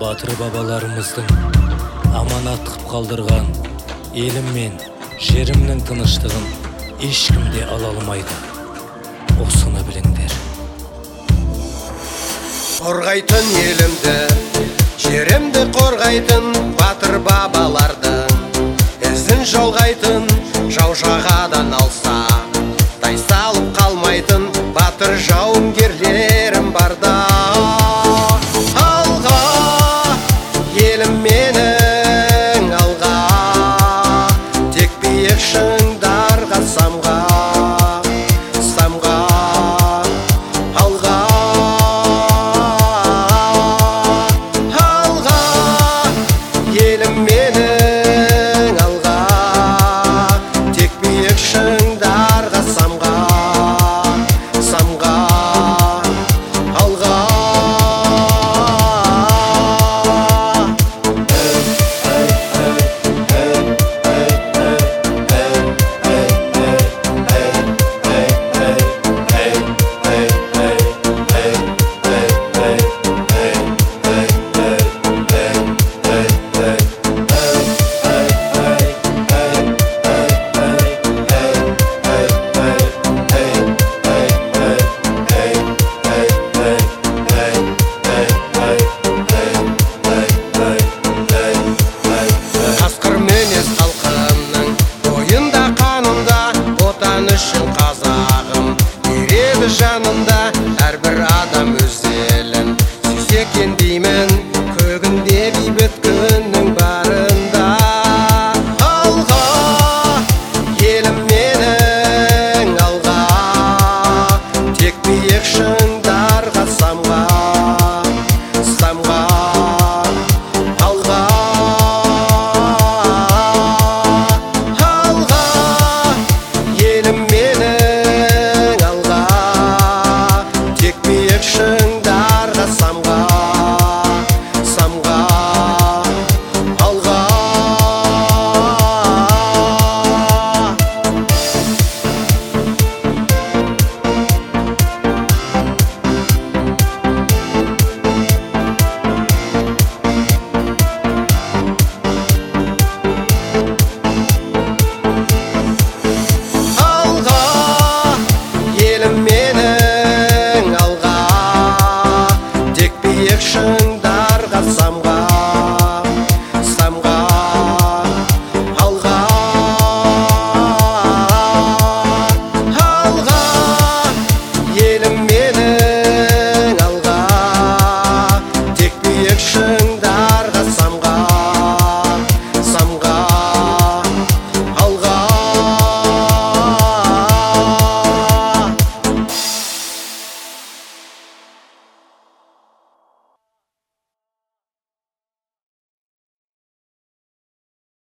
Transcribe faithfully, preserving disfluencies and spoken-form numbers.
батыр бабаларымыздың аманат қып қалдырған елім мен жерімнің тыныштығын ешкім де ала алмайды. Осыны біліңдер. Қорғайтын елімді, жерімді қорғайтын батыр бабалардың ізін жалғайтын, жау жағадан алса тайсалып қалмайтын батыр жауынгерлерім барда. Алға, елім менің, алға, тек биік шыңдарға самға, самға, алға, алға, елім менің, алға, тек биік шыңдарға самға, самға, алға. Үшін қазағым береді жанында, әрбір адам өз елін сүйсе екен деймін.